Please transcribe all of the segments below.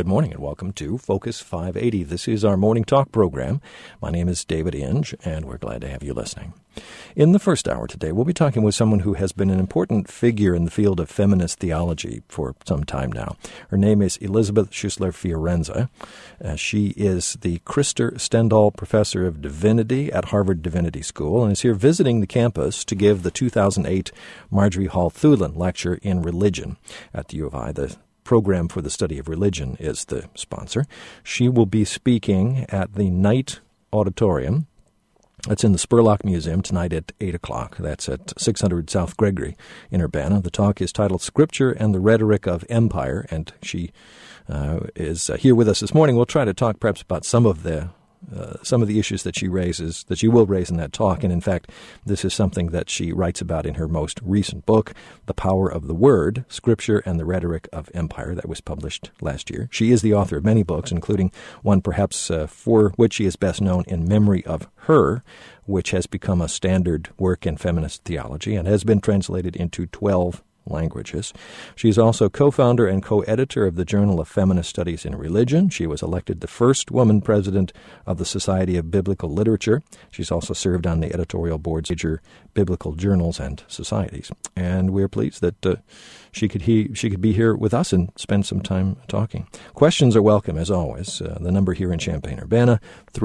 Good morning and welcome to Focus 580. This is our morning talk program. My name is David Inge, and we're glad to have you listening. In the first hour today, we'll be talking with someone who has been an important figure in the field of feminist theology for some time now. Her name is Elisabeth Schussler-Fiorenza. She is the Krister Stendahl Professor of Divinity at Harvard Divinity School and is here visiting the campus to give the 2008 Marjorie Hall Thulin Lecture in Religion at the U of I. The Program for the Study of Religion is the sponsor. She will be speaking at the Knight Auditorium. That's in the Spurlock Museum tonight at 8 o'clock. That's at 600 South Gregory in Urbana. The talk is titled Scripture and the Rhetoric of Empire, and she is here with us this morning. We'll try to talk perhaps about some of the issues that she will raise in that talk. And in fact, this is something that she writes about in her most recent book, The Power of the Word, Scripture and the Rhetoric of Empire, that was published last year. She is the author of many books, including one perhaps for which she is best known, In Memory of Her, which has become a standard work in feminist theology and has been translated into 12 languages. She is also co-founder and co-editor of the Journal of Feminist Studies in Religion. She was elected the first woman president of the Society of Biblical Literature. She's also served on the editorial boards of major biblical journals and societies. And we're pleased that she could be here with us and spend some time talking. Questions are welcome, as always. The number here in Champaign-Urbana,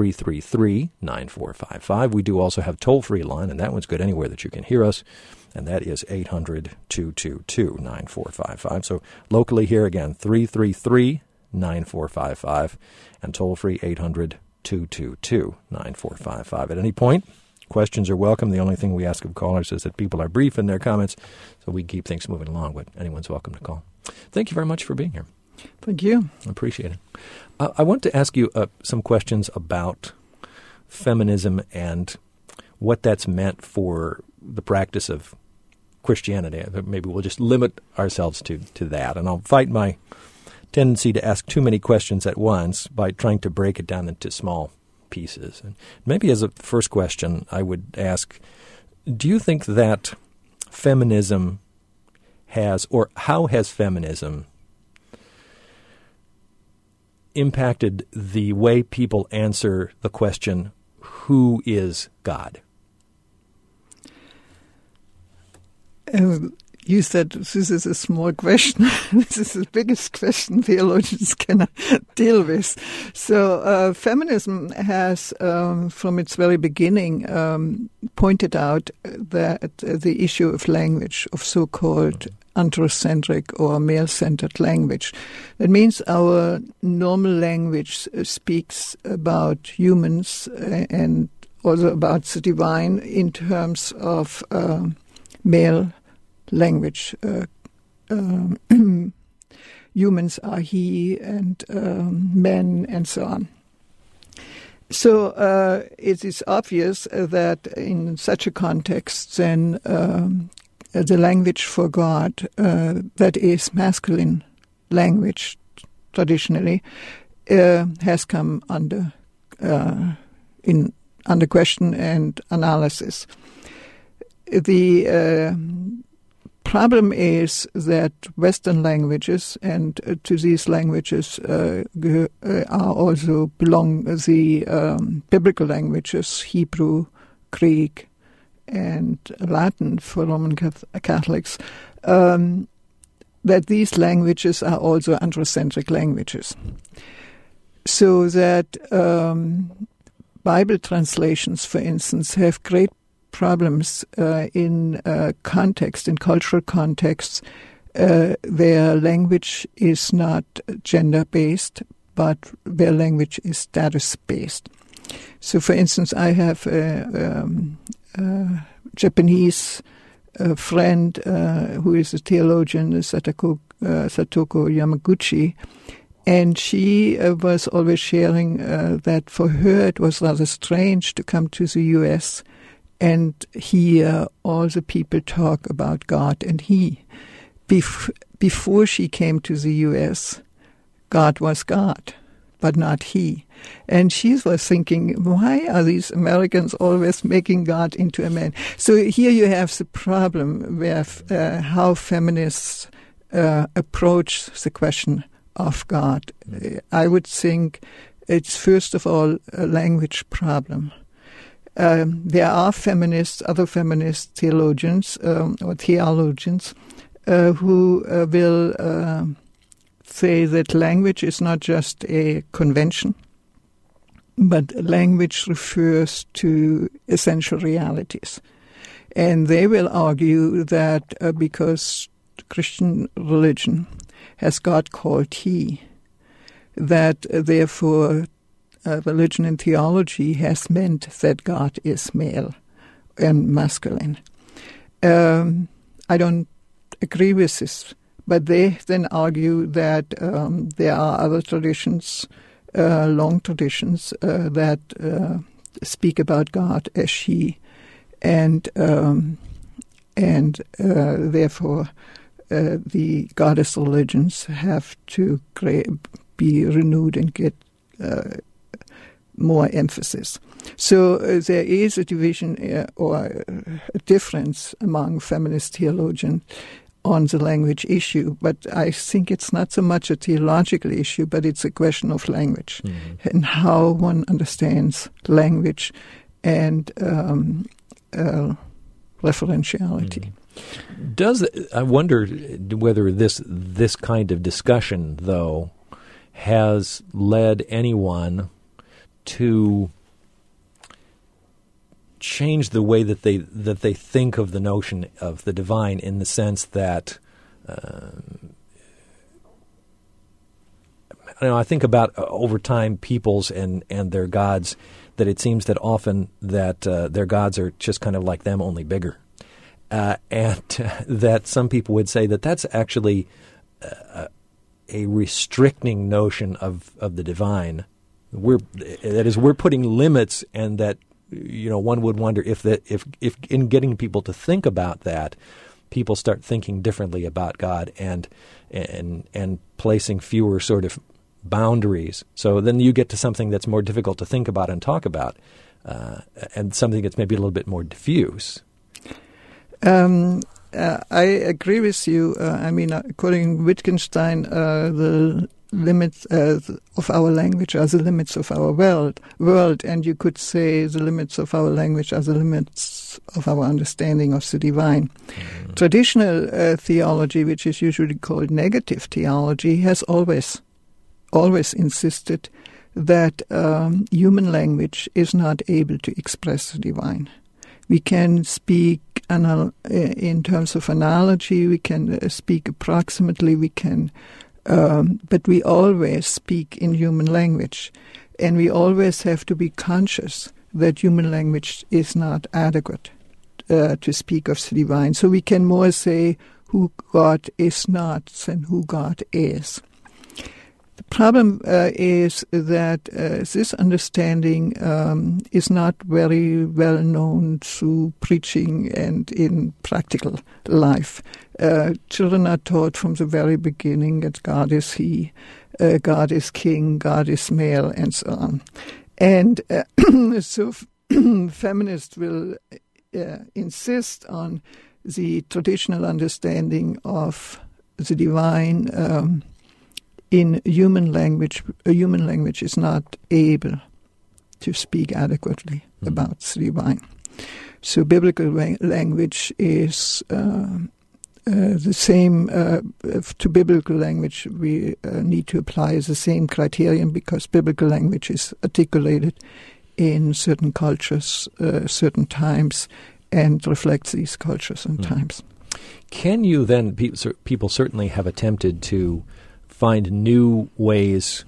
333-9455. We do also have toll-free line, and that one's good anywhere that you can hear us. And that is 800-222-9455. So locally here again, 333-9455, and toll-free 800-222-9455. At any point, questions are welcome. The only thing we ask of callers is that people are brief in their comments so we keep things moving along, but anyone's welcome to call. Thank you very much for being here. Thank you. I appreciate it. I want to ask you some questions about feminism and what that's meant for the practice of Christianity. Maybe we'll just limit ourselves to that. And I'll fight my tendency to ask too many questions at once by trying to break it down into small pieces. And maybe as a first question, I would ask, do you think that feminism has, or how has feminism impacted the way people answer the question, who is God? You said this is a small question. This is the biggest question theologians can deal with. So feminism has, from its very beginning, pointed out that the issue of language, of so-called androcentric or male-centered language. That means our normal language speaks about humans and also about the divine in terms of male language. Humans are he and men and so on. So it is obvious that in such a context then the language for God, that is masculine language traditionally, has come under question and analysis. The problem is that Western languages, and to these languages belong the biblical languages, Hebrew, Greek, and Latin for Roman Catholics, that these languages are also androcentric languages. So that Bible translations, for instance, have great problems in cultural contexts, where language is not gender-based, but where language is status-based. So, for instance, I have a Japanese friend who is a theologian, Satoko Yamaguchi, and she was always sharing that for her it was rather strange to come to the U.S. and hear all the people talk about God and He. Before she came to the U.S., God was God, but not He. And she was thinking, why are these Americans always making God into a man? So here you have the problem with how feminists approach the question of God. I would think it's first of all a language problem. There are other feminist theologians or theologians who will say that language is not just a convention, but language refers to essential realities. And they will argue that because Christian religion has God called He, that therefore religion and theology has meant that God is male and masculine. I don't agree with this, but they then argue that there are other traditions, long traditions, that speak about God as He, and therefore the goddess religions have to be renewed and get more emphasis. So there is a division or a difference among feminist theologians on the language issue, but I think it's not so much a theological issue, but it's a question of language and how one understands language and referentiality. I wonder whether this kind of discussion, though, has led anyone to change the way that they think of the notion of the divine, in the sense that I think about over time peoples and their gods, that it seems that often that their gods are just kind of like them, only bigger, and that some people would say that that's actually a restricting notion of the divine. We're putting limits, and that one would wonder if in getting people to think about that, people start thinking differently about God and placing fewer sort of boundaries. So then you get to something that's more difficult to think about and talk about, and something that's maybe a little bit more diffuse. I agree with you. According to Wittgenstein, the limits of our language are the limits of our world, and you could say the limits of our language are the limits of our understanding of the divine. Mm-hmm. Traditional theology, which is usually called negative theology, has always insisted that human language is not able to express the divine. We can speak in terms of analogy, we can speak approximately, but we always speak in human language, and we always have to be conscious that human language is not adequate to speak of the divine. So we can more say who God is not than who God is. The problem is that this understanding is not very well known through preaching and in practical life. Children are taught from the very beginning that God is He, God is King, God is male, and so on. And so feminists will insist on the traditional understanding of the divine in human language. A human language is not able to speak adequately about the divine. So biblical language is the same. To biblical language, we need to apply the same criterion, because biblical language is articulated in certain cultures, certain times, and reflects these cultures and times. Can you then, people certainly have attempted to find new ways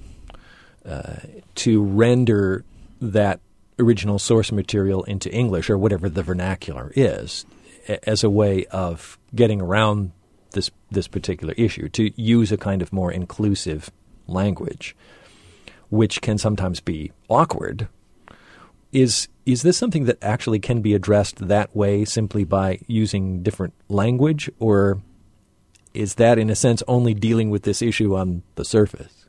to render that original source material into English, or whatever the vernacular is, as a way of getting around this particular issue, to use a kind of more inclusive language, which can sometimes be awkward. Is this something that actually can be addressed that way, simply by using different language, or is that, in a sense, only dealing with this issue on the surface?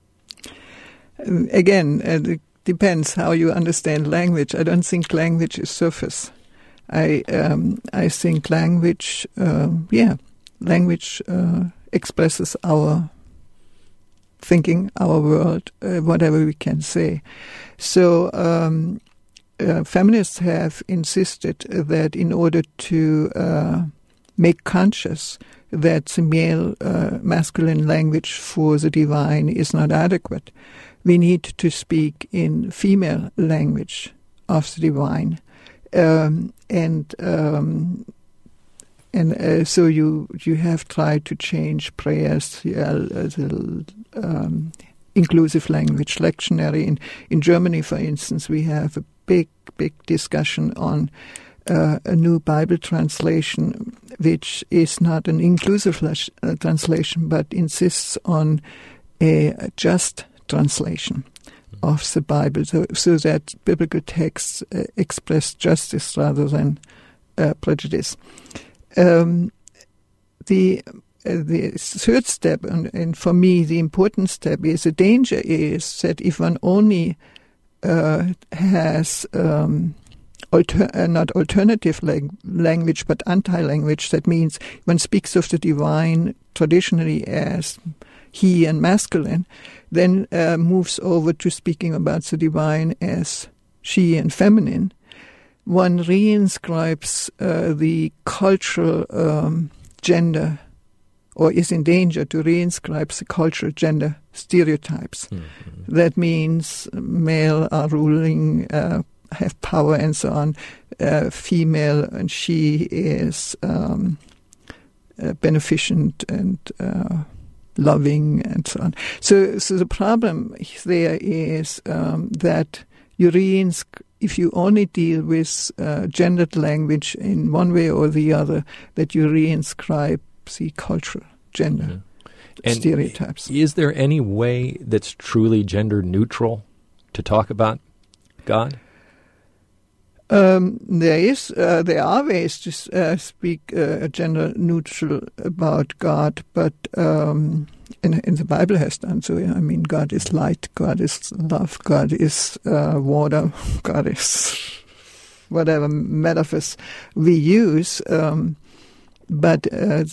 Again, it depends how you understand language. I don't think language is surface. I think language, language expresses our thinking, our world, whatever we can say. So feminists have insisted that in order to make conscious that the male masculine language for the divine is not adequate, we need to speak in female language of the divine. So you have tried to change prayers, the inclusive language lectionary. In Germany, for instance, we have a big discussion on a new Bible translation, which is not an inclusive translation, but insists on a just translation of the Bible, so that biblical texts express justice rather than prejudice. The third step, and for me the important step, is the danger is that if one only has not alternative language but anti-language, that means one speaks of the divine traditionally as he and masculine, then moves over to speaking about the divine as she and feminine, one reinscribes the cultural gender, or is in danger to reinscribe the cultural gender stereotypes. Mm-hmm. That means male are ruling, have power and so on, female and she is beneficent and loving and so on. So the problem there is that if you only deal with gendered language in one way or the other, that you reinscribe the cultural gender stereotypes. Is there any way that's truly gender neutral to talk about God? There are ways to speak gender neutral about God, but and the Bible has done so. I mean, God is light, God is love, God is water, God is whatever metaphors we use. But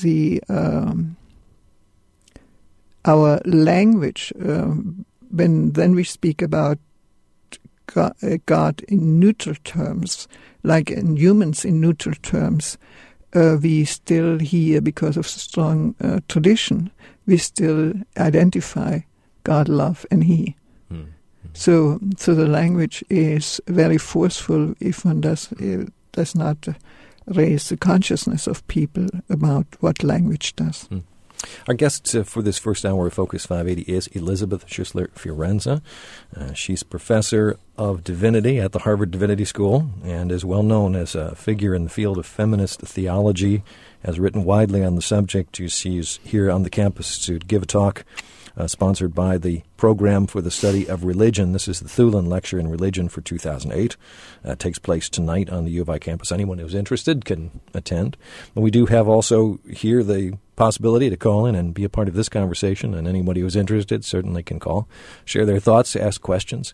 our language, when we speak about God in neutral terms, like in humans in neutral terms, we still hear, because of the strong tradition, we still identify God, love, and He. Mm-hmm. So the language is very forceful if one does not raise the consciousness of people about what language does. Mm. Our guest for this first hour of Focus 580 is Elizabeth Schüssler Fiorenza. She's professor of divinity at the Harvard Divinity School and is well known as a figure in the field of feminist theology, has written widely on the subject. She's here on the campus to give a talk sponsored by the Program for the Study of Religion. This is the Thulin Lecture in Religion for 2008. It takes place tonight on the U of I campus. Anyone who's interested can attend. But we do have also here the possibility to call in and be a part of this conversation, and anybody who's interested certainly can call, share their thoughts, ask questions.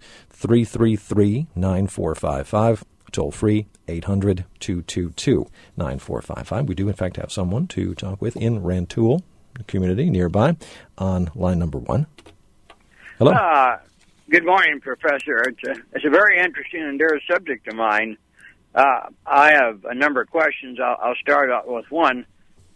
333-9455, toll free, 800-222-9455. We do, in fact, have someone to talk with in Rantoul community nearby on line number 1. Hello. Good morning, Professor. It's a very interesting and dear subject of mine. I have a number of questions. I'll start out with one.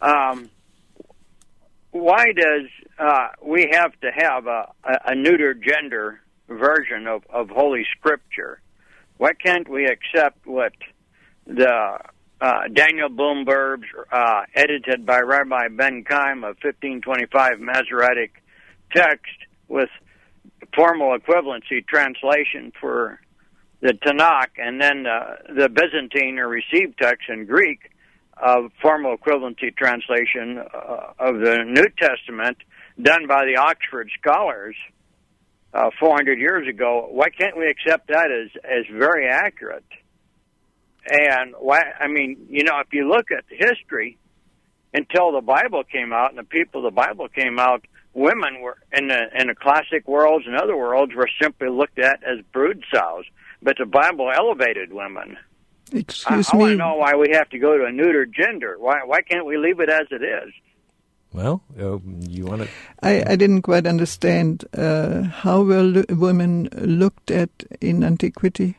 Why does we have to have a neuter gender version of Holy Scripture? Why can't we accept what the Daniel Bloomberg's edited by Rabbi Ben Chaim of 1525 Masoretic text with formal equivalency translation for the Tanakh, and then the Byzantine or received text in Greek of formal equivalency translation of the New Testament done by the Oxford scholars 400 years ago? Why can't we accept that as very accurate? And why? I mean, if you look at history, until the Bible came out and the people of the Bible came out, women were in the classic worlds and other worlds were simply looked at as brood sows. But the Bible elevated women. Excuse I me. want to know why we have to go to a neuter gender. Why can't we leave it as it is? Well, you want to... I didn't quite understand how were women looked at in antiquity.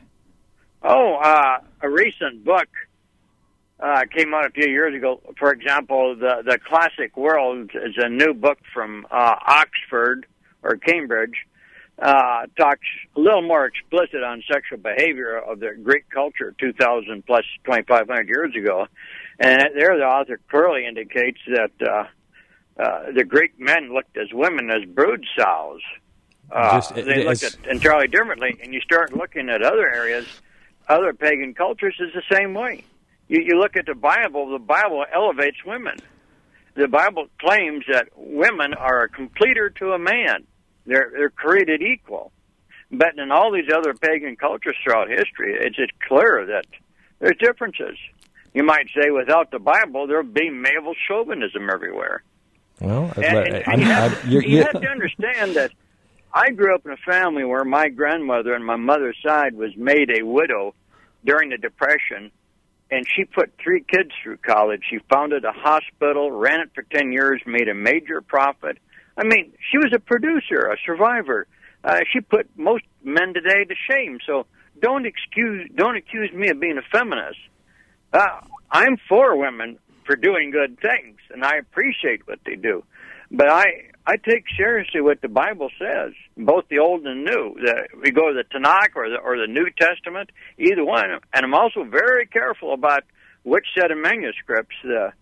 A recent book came out a few years ago. For example, the Classic World is a new book from Oxford or Cambridge. Talks a little more explicit on sexual behavior of the Greek culture 2,000 plus 2,500 years ago. And there the author clearly indicates that the Greek men looked as women as brood sows. They looked at entirely differently. And you start looking at other areas, other pagan cultures is the same way. You look at the Bible elevates women. The Bible claims that women are a completer to a man. They're created equal. But in all these other pagan cultures throughout history, it's clear that there's differences. You might say without the Bible, there would be male chauvinism everywhere. Well, you have to understand that I grew up in a family where my grandmother on my mother's side was made a widow during the Depression, and she put 3 kids through college. She founded a hospital, ran it for 10 years, made a major profit. I mean, she was a producer, a survivor. She put most men today to shame. So don't accuse me of being a feminist. I'm for women for doing good things, and I appreciate what they do. But I take seriously what the Bible says, both the Old and New. We go to the Tanakh or the New Testament, either one. And I'm also very careful about which set of manuscripts, the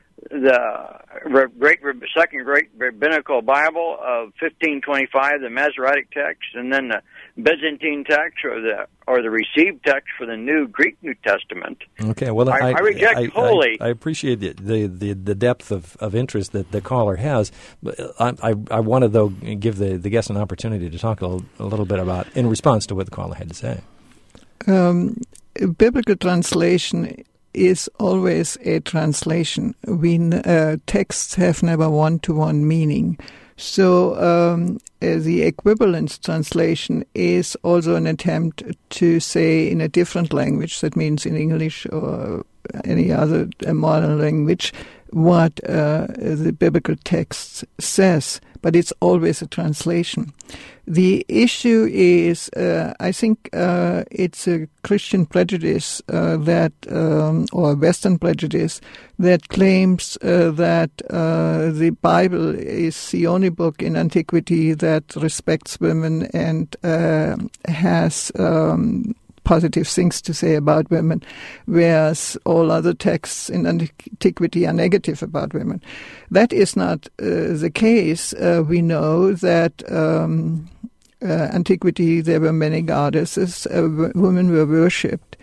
Second Great Rabbinical Bible of 1525, the Masoretic text, and then the Byzantine text or the received text for the New Greek New Testament. Okay, well, I reject wholly. I appreciate the depth of interest that the caller has. But I want to, though, give the guest an opportunity to talk a little bit about, in response to what the caller had to say. Biblical translation is always a translation. Texts have never one-to-one meaning. So the equivalence translation is also an attempt to say in a different language, that means in English or any other modern language, what the biblical text says, but it's always a translation. The issue is, I think it's a Christian prejudice or Western prejudice that claims that the Bible is the only book in antiquity that respects women and has positive things to say about women, whereas all other texts in antiquity are negative about women. That is not the case. We know that antiquity, there were many goddesses. Women were worshipped.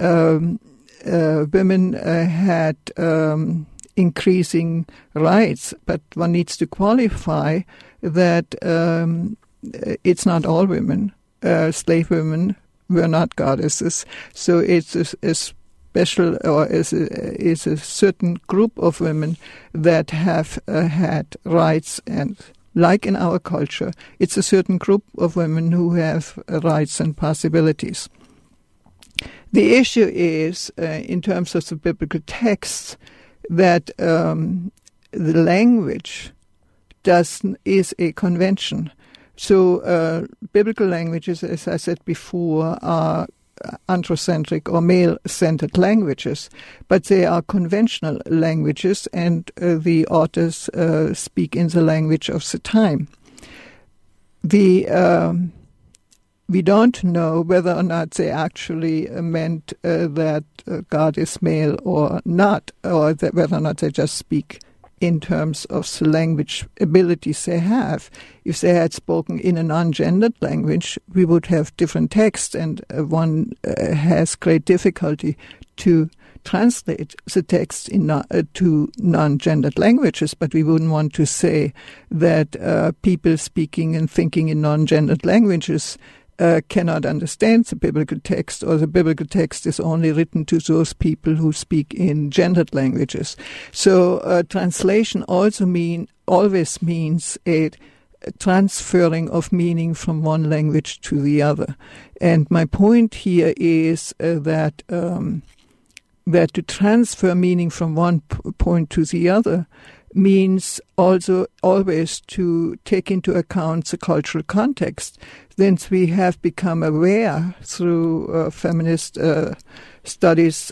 Women had increasing rights, but one needs to qualify that it's not all women. Slave women were not goddesses, so it's a special, or is a certain group of women that have had rights, and like in our culture, it's a certain group of women who have rights and possibilities. The issue is, in terms of the biblical texts, that the language is a convention. So biblical languages, as I said before, are androcentric or male-centered languages, but they are conventional languages, and the authors speak in the language of the time. We don't know whether or not they actually meant that God is male or not, or that whether or not they just speak in terms of the language abilities they have. If they had spoken in a non-gendered language, we would have different texts, and one has great difficulty to translate the text to non-gendered languages, but we wouldn't want to say that people speaking and thinking in non-gendered languages cannot understand the biblical text, or the biblical text is only written to those people who speak in gendered languages. So translation also always means a transferring of meaning from one language to the other. And my point here is that to transfer meaning from one point to the other means also always to take into account the cultural context. Since we have become aware through feminist studies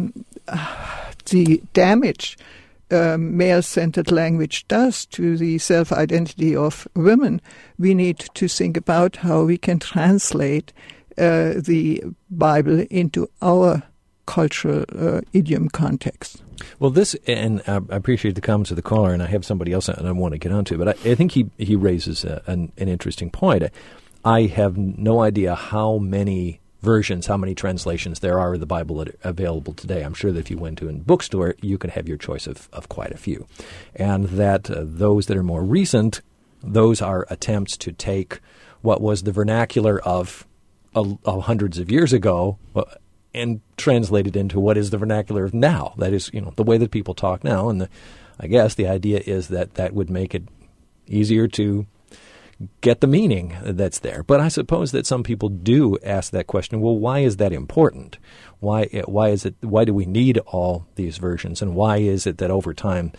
the damage male-centered language does to the self-identity of women, we need to think about how we can translate the Bible into our cultural idiom context. Well, this, and I appreciate the comments of the caller, and I have somebody else that I want to get onto, but I think he raises an interesting point. I have no idea how many versions, how many translations there are of the Bible available today. I'm sure that if you went to a bookstore, you could have your choice of quite a few. And that those that are more recent, those are attempts to take what was the vernacular of hundreds of years ago and translate it into what is the vernacular of now. That is, the way that people talk now. And I guess the idea is that would make it easier to get the meaning that's there. But I suppose that some people do ask that question, well, why is that important? Why do we need all these versions? And why is it that over time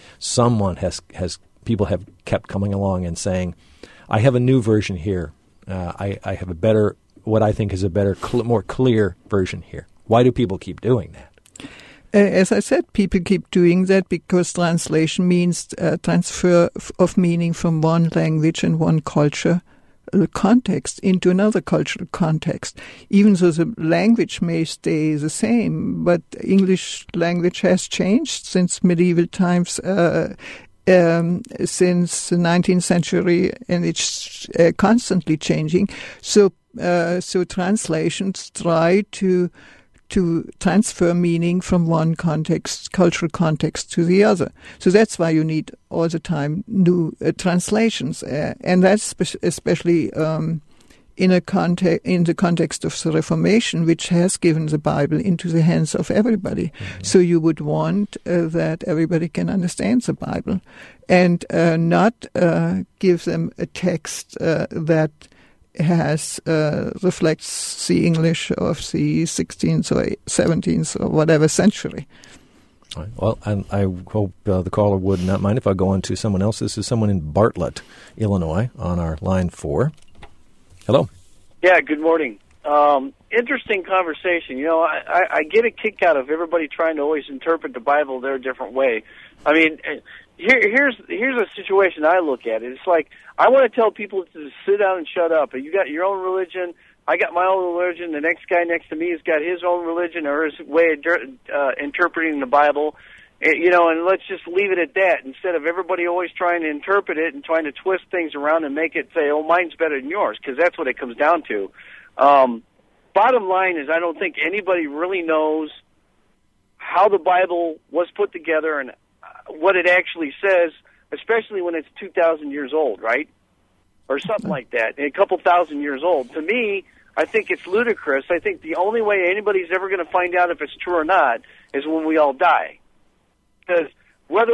people have kept coming along and saying, I have a new version here. I have a better, what I think is a better, more clear version here. Why do people keep doing that? As I said, people keep doing that because translation means transfer of meaning from one language and one culture context into another cultural context. Even though the language may stay the same, but English language has changed since medieval times, since the 19th century, and it's constantly changing. So translations try to transfer meaning from one cultural context to the other. So that's why you need all the time new translations. And that's especially in the context of the Reformation, which has given the Bible into the hands of everybody. Mm-hmm. So you would want that everybody can understand the Bible and not give them a text that reflects the English of the 16th or 17th or whatever century. All right. Well, I hope the caller would not mind if I go on to someone else. This is someone in Bartlett, Illinois, on our line 4. Hello. Yeah, good morning. Interesting conversation. I get a kick out of everybody trying to always interpret the Bible their different way. I mean, here's a situation I look at it. It's like I want to tell people to sit down and shut up. You got your own religion. I got my own religion. The next guy next to me has got his own religion or his way of interpreting the Bible. And let's just leave it at that instead of everybody always trying to interpret it and trying to twist things around and make it say, oh, mine's better than yours, because that's what it comes down to. Bottom line is I don't think anybody really knows how the Bible was put together and what it actually says, especially when it's 2,000 years old, right? Or something like that, a couple thousand years old. To me, I think it's ludicrous. I think the only way anybody's ever going to find out if it's true or not is when we all die. Because whether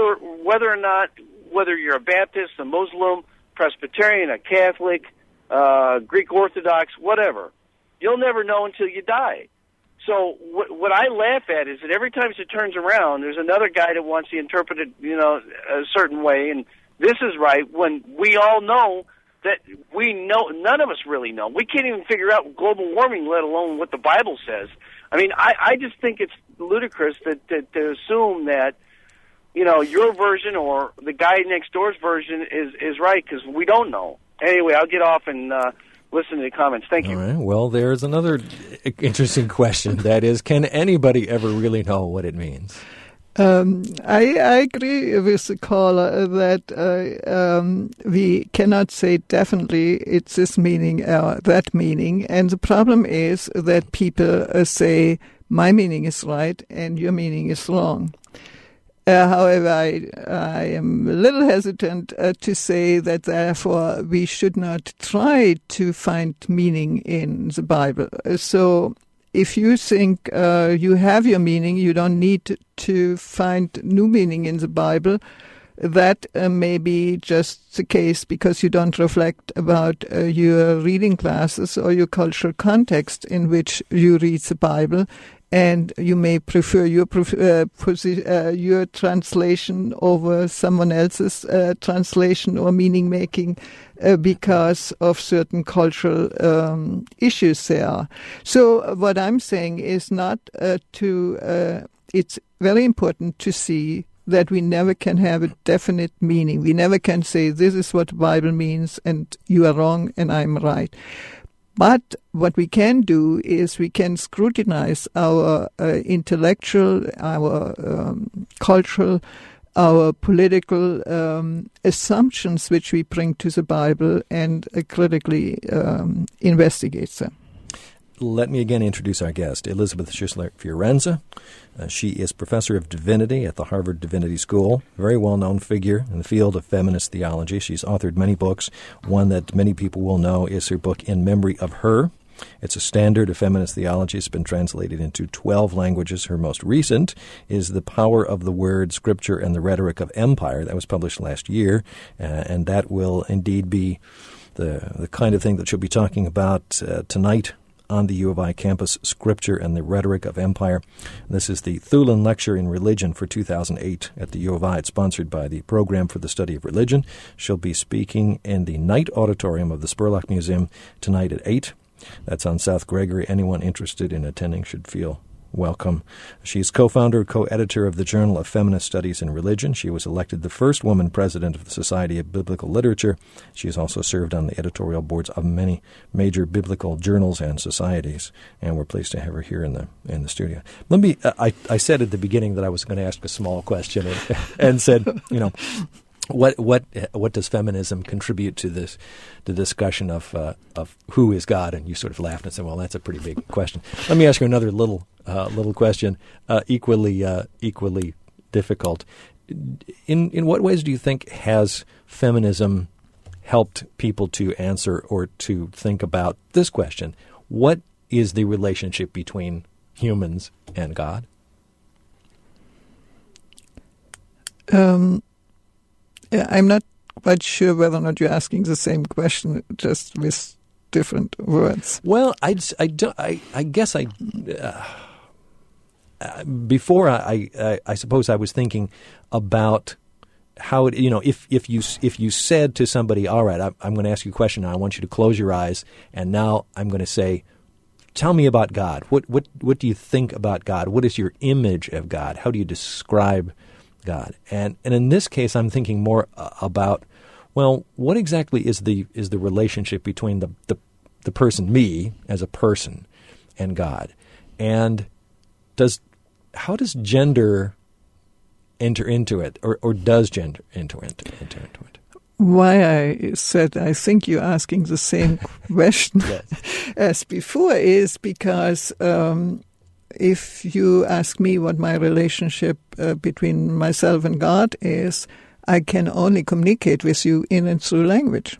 you're a Baptist, a Muslim, Presbyterian, a Catholic, Greek Orthodox, whatever, you'll never know until you die. So what I laugh at is that every time it turns around, there's another guy that wants to interpret it, a certain way, and this is right, when we all know that we know, none of us really know. We can't even figure out global warming, let alone what the Bible says. I mean, I just think it's ludicrous to assume that, your version or the guy next door's version is right, because we don't know. Anyway, I'll get off and listen to the comments. Thank you. All right. Well, there's another interesting question. That is, can anybody ever really know what it means? I agree with the caller that we cannot say definitely it's this meaning or that meaning. And the problem is that people say my meaning is right and your meaning is wrong. However, I am a little hesitant to say that, therefore, we should not try to find meaning in the Bible. So if you think you have your meaning, you don't need to find new meaning in the Bible. That may be just the case because you don't reflect about your reading classes or your cultural context in which you read the Bible. and you may prefer your translation over someone else's translation or meaning making because of certain cultural issues there are. So what I'm saying is not it's very important to see that we never can have a definite meaning. We never can say this is what the Bible means and you are wrong and I'm right. But what we can do is we can scrutinize our intellectual, our cultural, our political assumptions which we bring to the Bible and critically investigate them. Let me again introduce our guest, Elizabeth Schüssler-Fiorenza. She is professor of divinity at the Harvard Divinity School, a very well-known figure in the field of feminist theology. She's authored many books. One that many people will know is her book, In Memory of Her. It's a standard of feminist theology. It's been translated into 12 languages. Her most recent is The Power of the Word, Scripture, and the Rhetoric of Empire. That was published last year, and that will indeed be the kind of thing that she'll be talking about tonight on the U of I campus, Scripture and the Rhetoric of Empire. This is the Thulin Lecture in Religion for 2008 at the U of I. It's sponsored by the Program for the Study of Religion. She'll be speaking in the Night Auditorium of the Spurlock Museum tonight at 8. That's on South Gregory. Anyone interested in attending should feel welcome. She's co-founder, co-editor of the Journal of Feminist Studies in Religion. She was elected the first woman president of the Society of Biblical Literature. She has also served on the editorial boards of many major biblical journals and societies, and we're pleased to have her here in the studio. Let me. I said at the beginning that I was going to ask a small question, and said, What does feminism contribute to this, the discussion of who is God? And you sort of laughed and said, "Well, that's a pretty big question." Let me ask you another little question, equally difficult. In what ways do you think has feminism helped people to answer or to think about this question? What is the relationship between humans and God? I'm not quite sure whether or not you're asking the same question, just with different words. Well, before I suppose I was thinking about how if you said to somebody, all right, I'm going to ask you a question, and I want you to close your eyes, and now I'm going to say, tell me about God. What do you think about God? What is your image of God? How do you describe God? And in this case, I'm thinking more about, well, what exactly is the relationship between the person, me as a person, and God? And how does gender enter into it, or does gender enter into it? Why I said I think you're asking the same question as before is because if you ask me what my relationship between myself and God is, I can only communicate with you in and through language.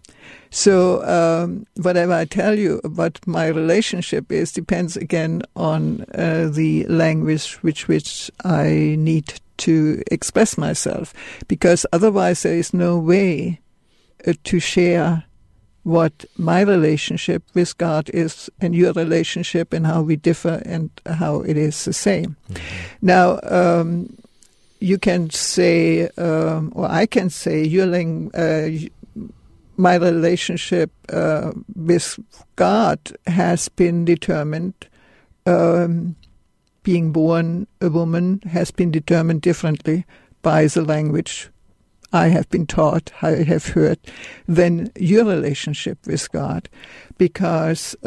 So whatever I tell you about my relationship is depends again on the language which I need to express myself, because otherwise there is no way to share what my relationship with God is and your relationship and how we differ and how it is the same. Mm-hmm. Now, you can say, or I can say, my relationship with God has been determined. Being born a woman has been determined differently by the language I have been taught, I have heard, than your relationship with God. Because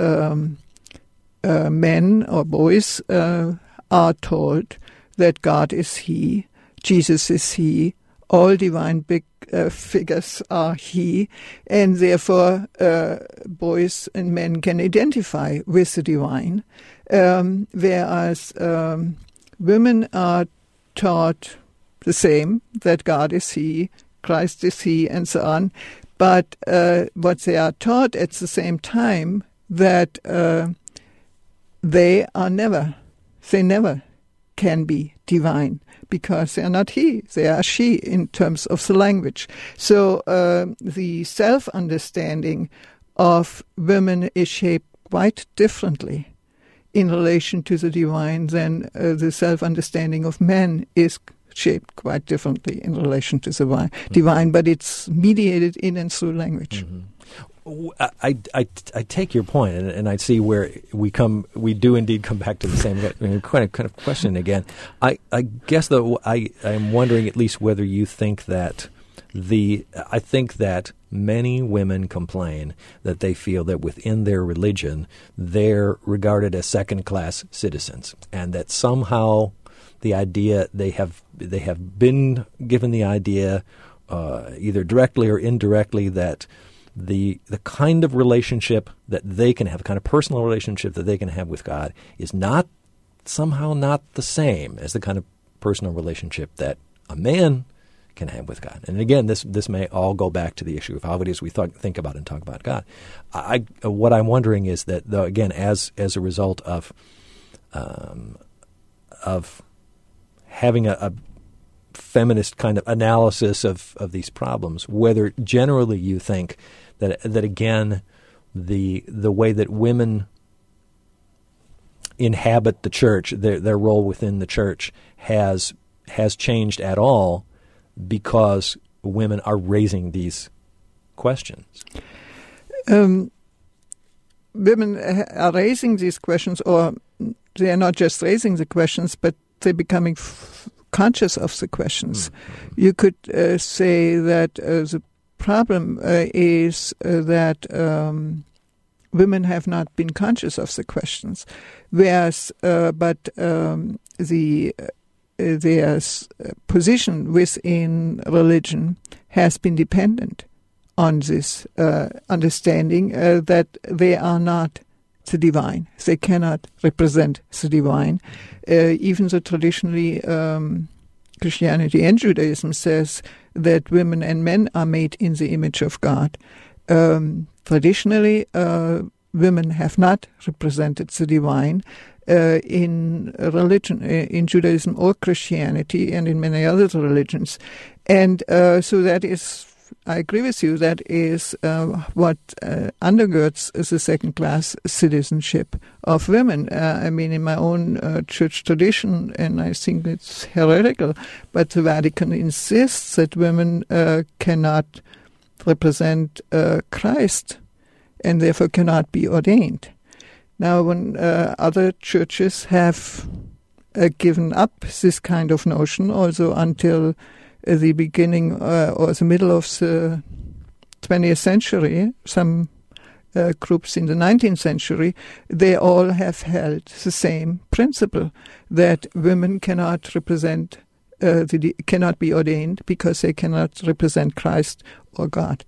men or boys are told that God is He, Jesus is He, all divine big figures are He, and therefore boys and men can identify with the divine, whereas women are taught the same, that God is He, Christ is He, and so on. But what they are taught at the same time, that they never can be divine, because they are not he, they are she in terms of the language. So the self-understanding of women is shaped quite differently in relation to the divine, then the self-understanding of man is shaped quite differently in relation to the divine, but it's mediated in and through language. I take your point, and I see where we do indeed come back to the same kind of question again. I guess, though, I am wondering at least whether you think that I think that many women complain that they feel that within their religion they're regarded as second-class citizens, and that somehow the idea they have been given the idea, either directly or indirectly, that the kind of relationship that they can have, the kind of personal relationship that they can have with God, is somehow not the same as the kind of personal relationship that a man can have with God. And again, this may all go back to the issue of how it is we think about and talk about God. What I'm wondering is that, though, again, as a result of having a feminist kind of analysis of these problems, whether generally you think that again the way that women inhabit the church, their role within the church has changed at all because women are raising these questions. Women are raising these questions, or they are not just raising the questions, but they're becoming conscious of the questions. Mm-hmm. You could say that the problem is that women have not been conscious of the questions, whereas their position within religion has been dependent on this understanding that they are not the divine. They cannot represent the divine. Even though traditionally Christianity and Judaism says that women and men are made in the image of God. Traditionally, women have not represented the divine in religion, in Judaism or Christianity, and in many other religions. And so that is, I agree with you, that is what undergirds the second-class citizenship of women. I mean, in my own church tradition, and I think it's heretical, but the Vatican insists that women cannot represent Christ and therefore cannot be ordained. Now, when other churches have given up this kind of notion, also until the beginning or the middle of the 20th century, some groups in the 19th century, they all have held the same principle, that women cannot represent, cannot be ordained because they cannot represent Christ or God.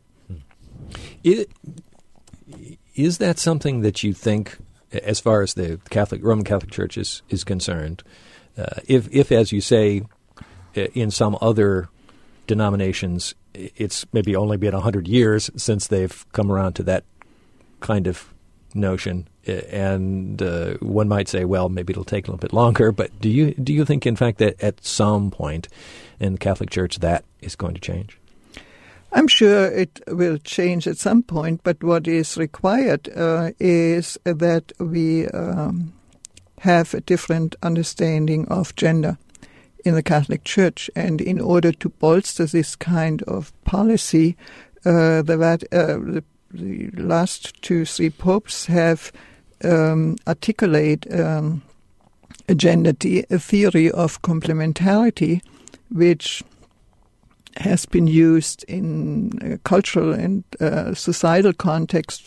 Is that something that you think, as far as the Roman Catholic Church is concerned, if, as you say, in some other denominations, it's maybe only been 100 years since they've come around to that kind of notion, and one might say, well, maybe it'll take a little bit longer. But do you think, in fact, that at some point in the Catholic Church that is going to change? I'm sure it will change at some point, but what is required is that we have a different understanding of gender in the Catholic Church. And in order to bolster this kind of policy, the last 2-3 popes have articulated a gender theory of complementarity, which has been used in cultural and societal context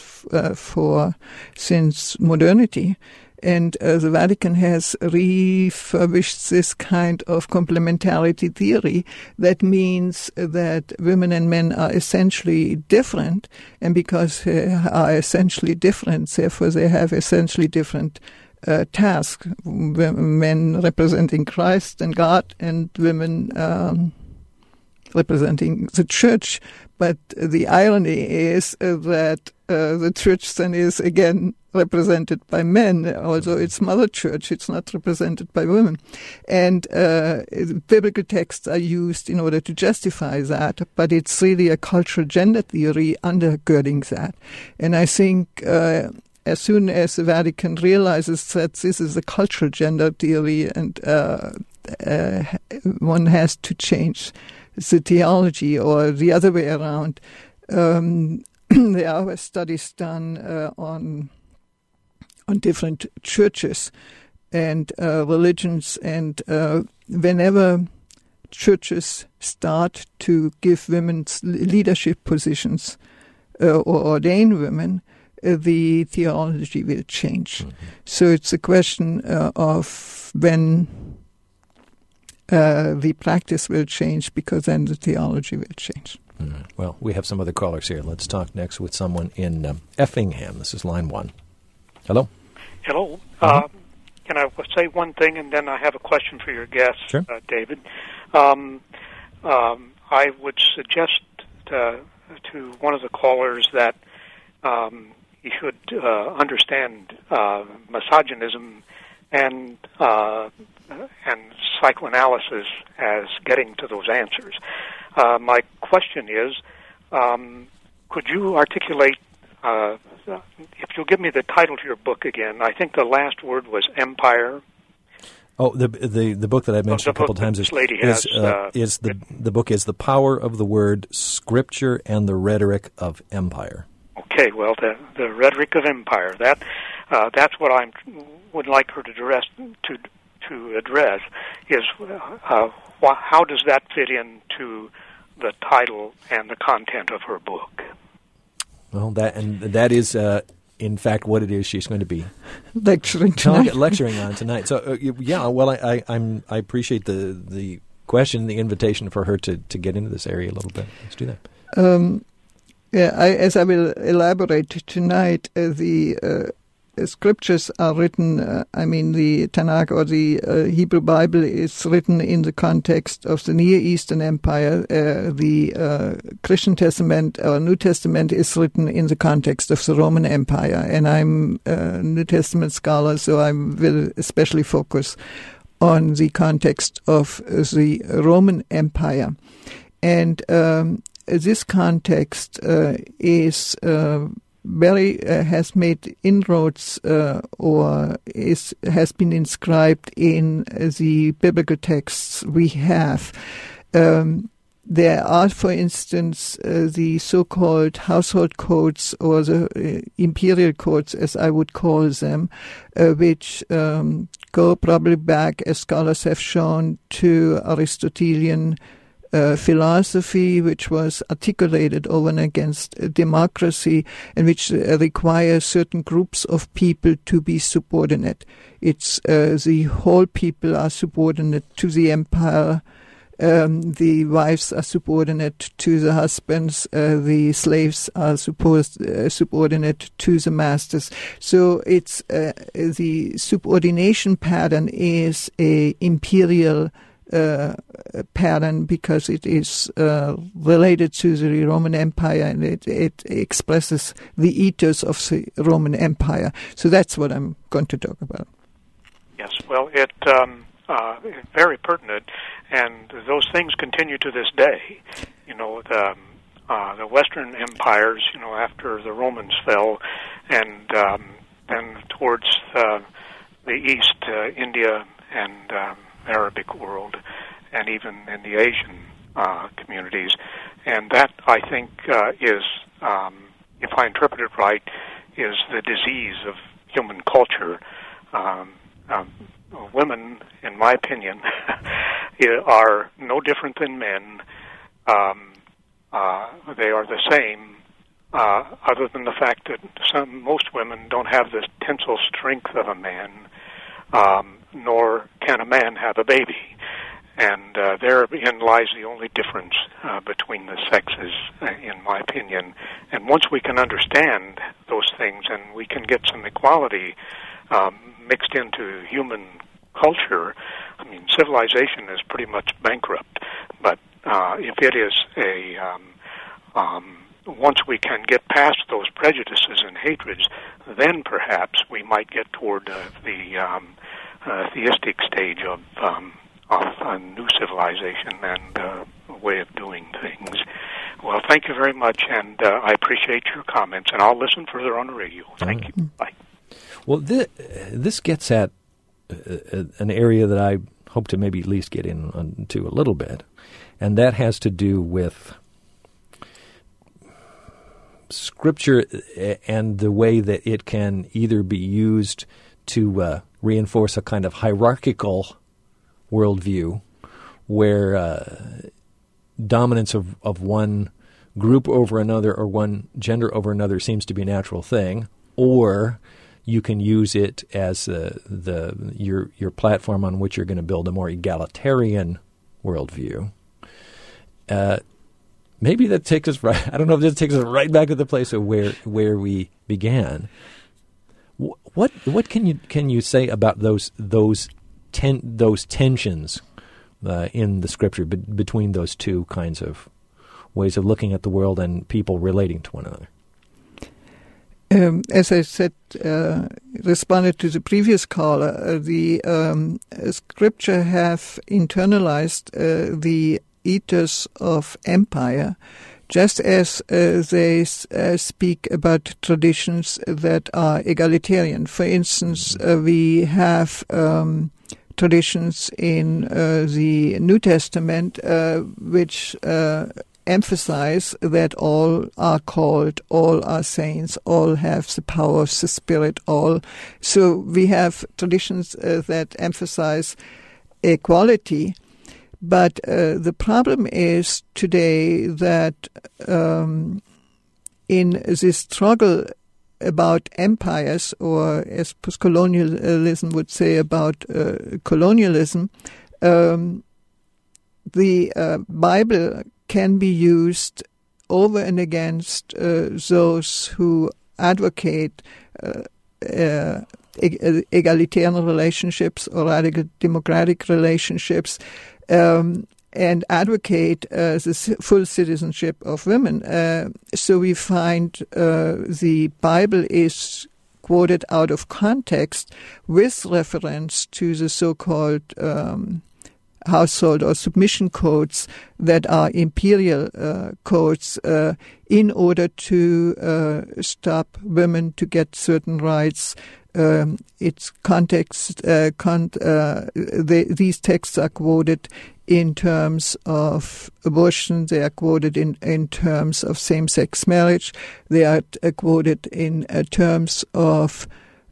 since modernity. And the Vatican has refurbished this kind of complementarity theory. That means that women and men are essentially different, and because they are essentially different, therefore they have essentially different tasks. Men representing Christ and God, and women representing the church. But the irony is that the church then is again represented by men, although it's mother church, it's not represented by women. And biblical texts are used in order to justify that, but it's really a cultural gender theory undergirding that. And I think as soon as the Vatican realizes that this is a cultural gender theory and one has to change the theology, or the other way around. There are studies done on different churches and religions, and whenever churches start to give women leadership positions or ordain women, the theology will change. Mm-hmm. So it's a question of when the practice will change, because then the theology will change. Mm-hmm. Well, we have some other callers here. Let's talk next with someone in Effingham. This is line 1. Hello. Hello. Mm-hmm. Can I say one thing, and then I have a question for your guest, sure. David? I would suggest to one of the callers that he should understand misogynism and psychoanalysis as getting to those answers. My question is, could you articulate, if you'll give me the title to your book again? I think the last word was empire. Oh, the book that I mentioned a couple times is the book is The Power of the Word, Scripture and the Rhetoric of Empire. Okay, well, the rhetoric of empire, that's what I would like her to address is how does that fit into the title and the content of her book? Well, that is in fact what it is she's going to be lecturing on tonight. So well, I appreciate the question, the invitation for her to get into this area a little bit. Let's do that. As I will elaborate tonight, the scriptures are written, the Tanakh or the Hebrew Bible is written in the context of the Near Eastern Empire. The Christian Testament or New Testament is written in the context of the Roman Empire. And I'm a New Testament scholar, so I will especially focus on the context of the Roman Empire. And this context is has made inroads or has been inscribed in the biblical texts we have. There are, for instance, the so-called household codes, or the imperial codes, as I would call them, which go probably back, as scholars have shown, to Aristotelian philosophy, which was articulated over and against democracy, and which requires certain groups of people to be subordinate. It's the whole people are subordinate to the empire. The wives are subordinate to the husbands. The slaves are subordinate to the masters. So it's the subordination pattern is a imperial pattern, because it is related to the Roman Empire, and it expresses the ethos of the Roman Empire. So that's what I'm going to talk about. Yes, well, it's very pertinent, and those things continue to this day. The Western empires, after the Romans fell, and then towards the East, India and Arabic world, and even in the Asian communities. And that, I think, is, if I interpret it right, is the disease of human culture. Women, in my opinion, are no different than men. They are the same, other than the fact that most women don't have the tensile strength of a man, nor can a man have a baby. And therein lies the only difference between the sexes, in my opinion. And once we can understand those things, and we can get some equality mixed into human culture, civilization is pretty much bankrupt. But if it is once we can get past those prejudices and hatreds, then perhaps we might get toward the theistic stage of a new civilization and a way of doing things. Well, thank you very much, and I appreciate your comments, and I'll listen further on the radio. Thank you. Bye. Well, this gets at an area that I hope to maybe at least get into a little bit, and that has to do with Scripture and the way that it can either be used to reinforce a kind of hierarchical worldview where dominance of one group over another or one gender over another seems to be a natural thing, or you can use it as your platform on which you're going to build a more egalitarian worldview. Maybe that takes us right. I don't know if this takes us right back to the place of where we began. What can you say about those tensions in the Scripture between those two kinds of ways of looking at the world and people relating to one another? As I said, responded to the previous caller, the Scripture have internalized the ethos of empire, just as they speak about traditions that are egalitarian. For instance, we have traditions in the New Testament which emphasize that all are called, all are saints, all have the power of the Spirit, all. So we have traditions that emphasize equality. But the problem is today that in this struggle about empires, or as postcolonialism would say about colonialism, the Bible can be used over and against those who advocate egalitarian relationships or radical democratic relationships, and advocate the full citizenship of women. So we find the Bible is quoted out of context with reference to the so-called household or submission codes that are imperial codes in order to stop women to get certain rights. Its context, these texts are quoted in terms of abortion. They are quoted in terms of same-sex marriage. They are quoted in terms of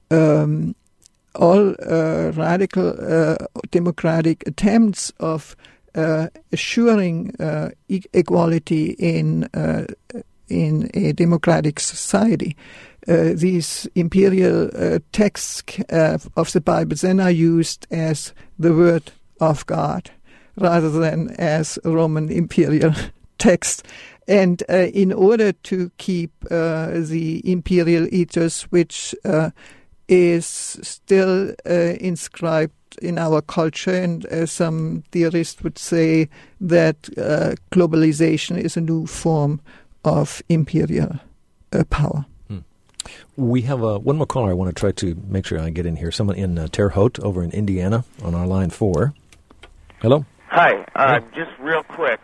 all radical democratic attempts of assuring equality in a democratic society. These imperial texts of the Bible then are used as the word of God rather than as Roman imperial text. And in order to keep the imperial ethos, which is still inscribed in our culture, and some theorists would say that globalization is a new form of imperial power. We have one more caller I want to try to make sure I get in here. Someone in Terre Haute over in Indiana on our line 4. Hello? Hi. Just real quick.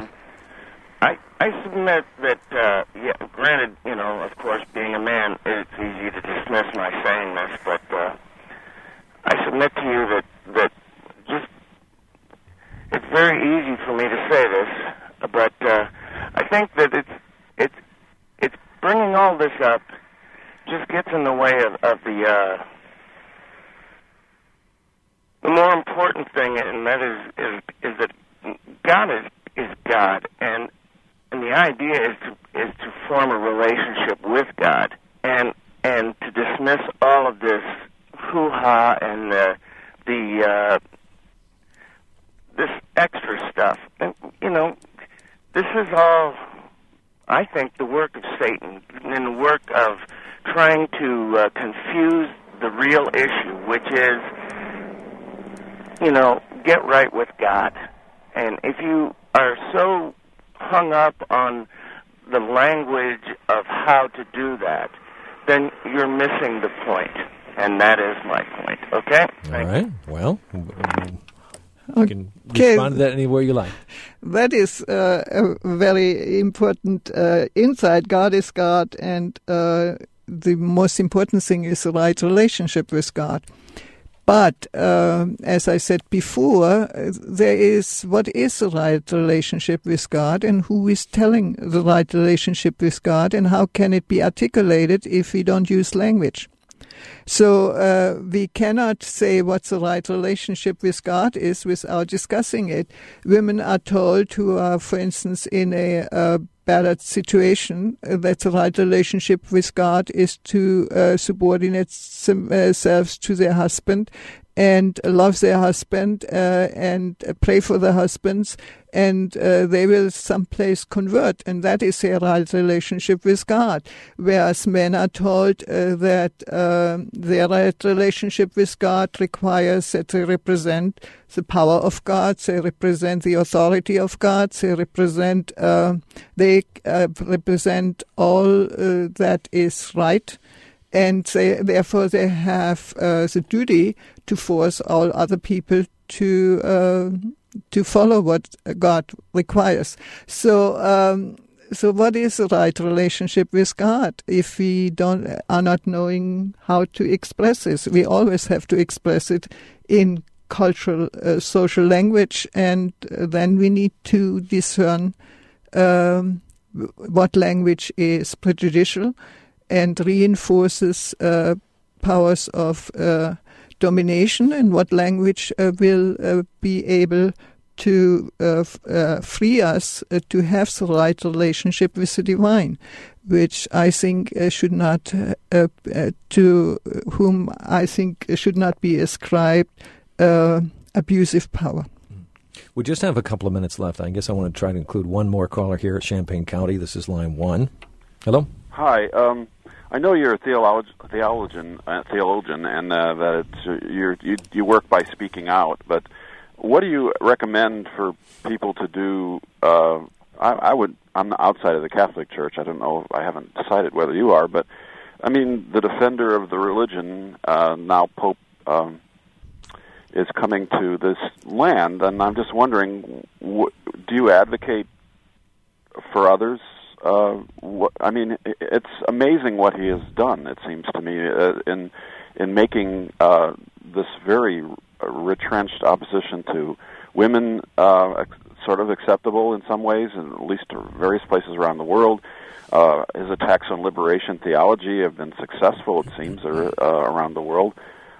I submit that, granted, of course, being a man, it's easy to dismiss my saying this, but I submit to you that just it's very easy for me to say this, but I think that it's bringing all this up just gets in the way of the more important thing, and that is that God is God, and the idea is to form a relationship with God, and to dismiss all of this hoo-ha and this extra stuff. And this is all, I think, the work of Satan and the work of trying to confuse the real issue, which is, get right with God. And if you are so hung up on the language of how to do that, then you're missing the point. And that is my point. Okay? All right. Well, you can respond to that anywhere you like. That is a very important insight. God is God, and the most important thing is the right relationship with God. But as I said before, there is what is the right relationship with God, and who is telling the right relationship with God, and how can it be articulated if we don't use language? So we cannot say what the right relationship with God is without discussing it. Women are told who are, for instance, in a bad situation, that the right relationship with God is to subordinate themselves to their husband and love their husband and pray for their husbands, and they will someplace convert, and that is their right relationship with God. Whereas men are told that their right relationship with God requires that they represent the power of God, they represent the authority of God, they represent all that is right. And therefore they have the duty to force all other people to follow what God requires. So what is the right relationship with God if we are not knowing how to express this? We always have to express it in cultural, social language, and then we need to discern what language is prejudicial and reinforces powers of domination, and what language will be able to free us to have the right relationship with the divine, which I think should not, to whom I think should not be ascribed abusive power. We just have a couple of minutes left. I guess I want to try to include one more caller here at Champaign County. This is line 1. Hello? Hi. I know you're a theologian, and that you work by speaking out. But what do you recommend for people to do? I'm outside of the Catholic Church. I don't know. I haven't decided whether you are, but I mean, the defender of the religion, now Pope, is coming to this land, and I'm just wondering, do you advocate for others? I mean, it's amazing what he has done, it seems to me, in making this very retrenched opposition to women sort of acceptable in some ways, and at least to various places around the world. His attacks on liberation theology have been successful, it seems, around the world.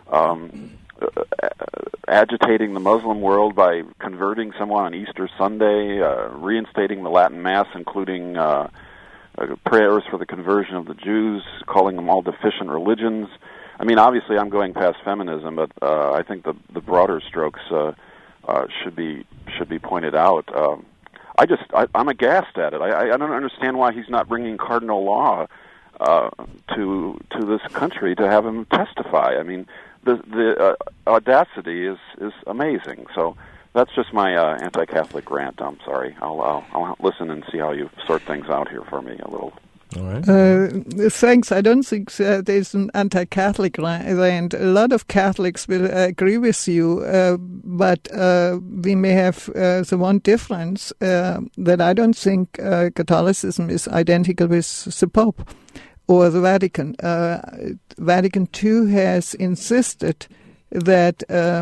Agitating the Muslim world by converting someone on Easter Sunday, reinstating the Latin Mass, including prayers for the conversion of the Jews, calling them all deficient religions. I mean, obviously, I'm going past feminism, but I think the broader strokes should be pointed out. I'm aghast at it. I don't understand why he's not bringing cardinal law to this country to have him testify. I mean, the audacity is amazing. So that's just my anti-Catholic rant. I'm sorry. I'll listen and see how you sort things out here for me a little. All right. Thanks. I don't think there's an anti-Catholic rant. A lot of Catholics will agree with you, but we may have the one difference that I don't think Catholicism is identical with the Pope or the Vatican. Vatican II has insisted that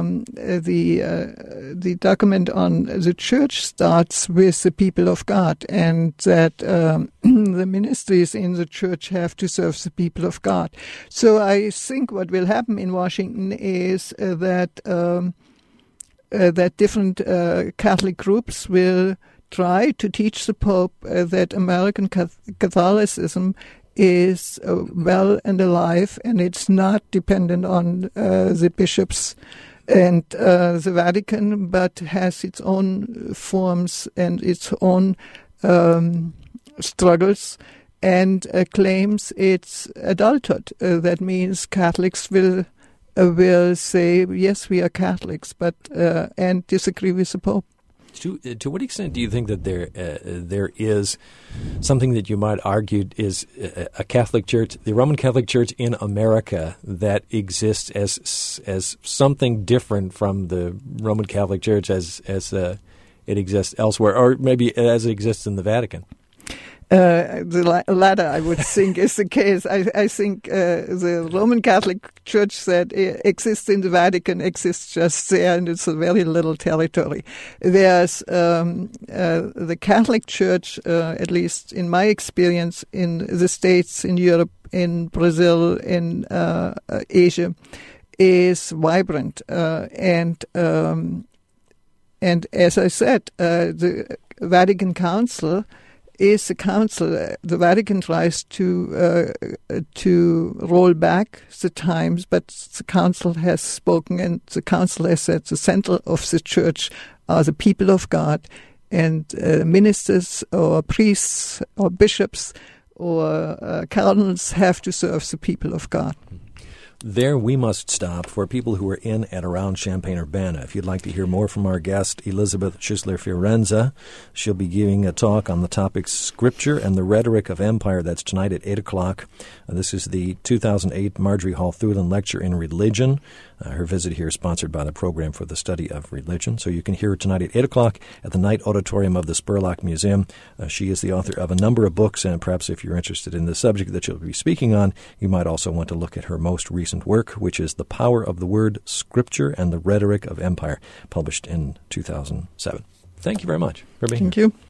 the document on the Church starts with the people of God, and that the ministries in the Church have to serve the people of God. So I think what will happen in Washington is that different Catholic groups will try to teach the Pope that American Catholicism is well and alive, and it's not dependent on the bishops and the Vatican, but has its own forms and its own struggles, and claims its adulthood. That means Catholics will say, yes, we are Catholics, but and disagree with the Pope. To what extent do you think that there is something that you might argue is a Catholic Church, the Roman Catholic Church in America, that exists as something different from the Roman Catholic Church as it exists elsewhere, or maybe as it exists in the Vatican? The latter, I would think, is the case. I think the Roman Catholic Church that exists in the Vatican exists just there, and it's a very little territory. There's the Catholic Church, at least in my experience, in the States, in Europe, in Brazil, in Asia, is vibrant. And as I said, the Vatican Council is the council. The Vatican tries to roll back the times, but the council has spoken, and the council has said the center of the church are the people of God, and ministers or priests or bishops or cardinals have to serve the people of God. There we must stop for people who are in and around Champaign-Urbana. If you'd like to hear more from our guest, Elizabeth Schisler-Fiorenza, she'll be giving a talk on the topic Scripture and the Rhetoric of Empire. That's tonight at 8 o'clock. This is the 2008 Marjorie Hall Thulin Lecture in Religion. Her visit here is sponsored by the Program for the Study of Religion. So you can hear her tonight at 8 o'clock at the Night Auditorium of the Spurlock Museum. She is the author of a number of books, and perhaps if you're interested in the subject that she'll be speaking on, you might also want to look at her most recent work, which is The Power of the Word, Scripture, and the Rhetoric of Empire, published in 2007. Thank you very much for being here. Thank you.